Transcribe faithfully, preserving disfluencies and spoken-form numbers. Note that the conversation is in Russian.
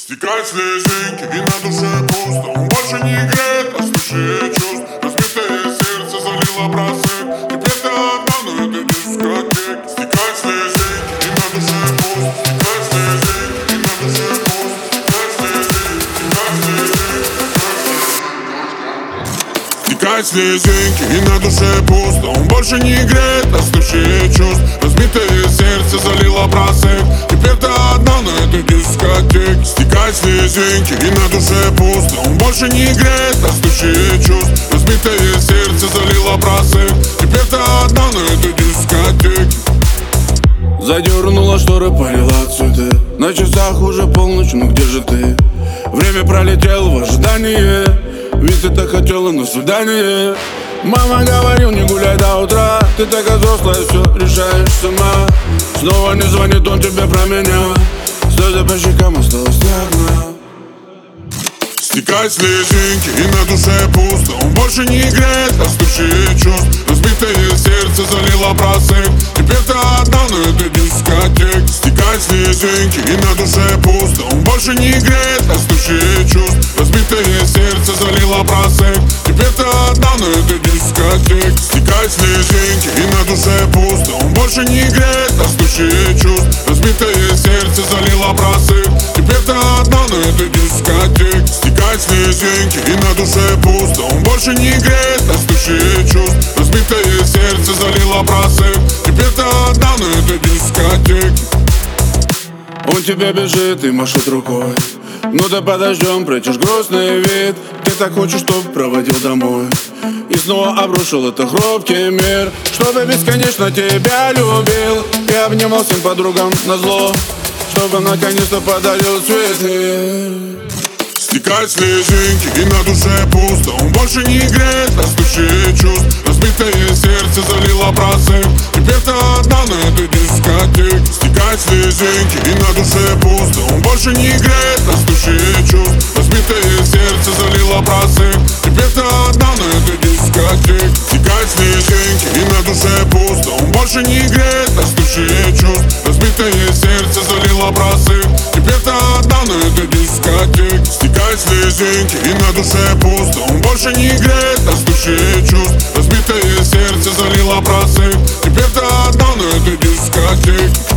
Стекают слезинки и на душе пусто. Он больше не играет, остывшие чувств. Разбитое сердце залило бросок. Теперь ты одна на этой дискотеке. Стекают слезинки и на душе пусто. Стекают слезинки и на душе пусто. Стекают слезинки, стекают слезинки. Стекают слезинки и на душе пусто. Он больше не играет, остывшие чувств. Разбитое сердце залило бросок. Теперь ты одна на этой дискотеке. Стекают слезинки и на душе пусто. Он больше не играет, остывшие чувств. Разбитое сердце залило бросок. Теперь ты одна на этой дискотеке. Задернула шторы, полила цветы. На часах уже полночь, ну где же ты? Время пролетело в ожидании. Ведь ты так хотела на свидание. Мама говорил, не гуляй до утра. Ты такая взрослая, все решаешь сама. Снова не звонит он тебе про меня. Слезы по щекам, осталась ты одна. Стекают слезинки и на душе пусто. Он больше не играет, остывшие чувств. Разбитое сердце залило бросок. Теперь ты одна на этой дискотеке. Стекают слезинки и на душе пусто. Он больше не играет, остывшие чувств. Разбитое сердце залило бросок. Теперь ты одна на этой дискотеке. Стекают слезинки и на душе пусто. Он больше не играет, остывшие чувств. Разбитое сердце залило бросок. Теперь ты одна на этой дискотеке. Стекают слезинки и на душе пусто. Он больше не играет, остывшие чувств. Разбитое сердце залило бросок. Теперь ты одна на этой дискотеке. Он тебе бежит и машет рукой. Ну ты подождем, прячешь грустный вид. Ты так хочешь, чтоб проводил домой. И снова обрушил это хрупкий мир. Чтобы бесконечно тебя любил. И обнимал всем подругам назло. Чтобы наконец-то подарил цветы. Стекают слезинки и на душе пусто. Он больше не играет, остывшие чувств. Разбитое сердце залило бросок. Теперь ты одна на этой дискотеке. Стекают слезинки и на душе пусто. Он больше не играет, остывшие чувств. Разбитое сердце залило бросок. Теперь ты одна на этой дискотеке. Стекают слезинки и на душе пусто. Он больше не играет, остывшие чувств. Разбитое сердце залило бросок. Теперь ты одна на этой дискотеке. Стекают слезинки и на душе пусто. Он больше не играет, остывшие чувств. Разбитое сердце залило бросок. Теперь ты одна на этой дискотеке.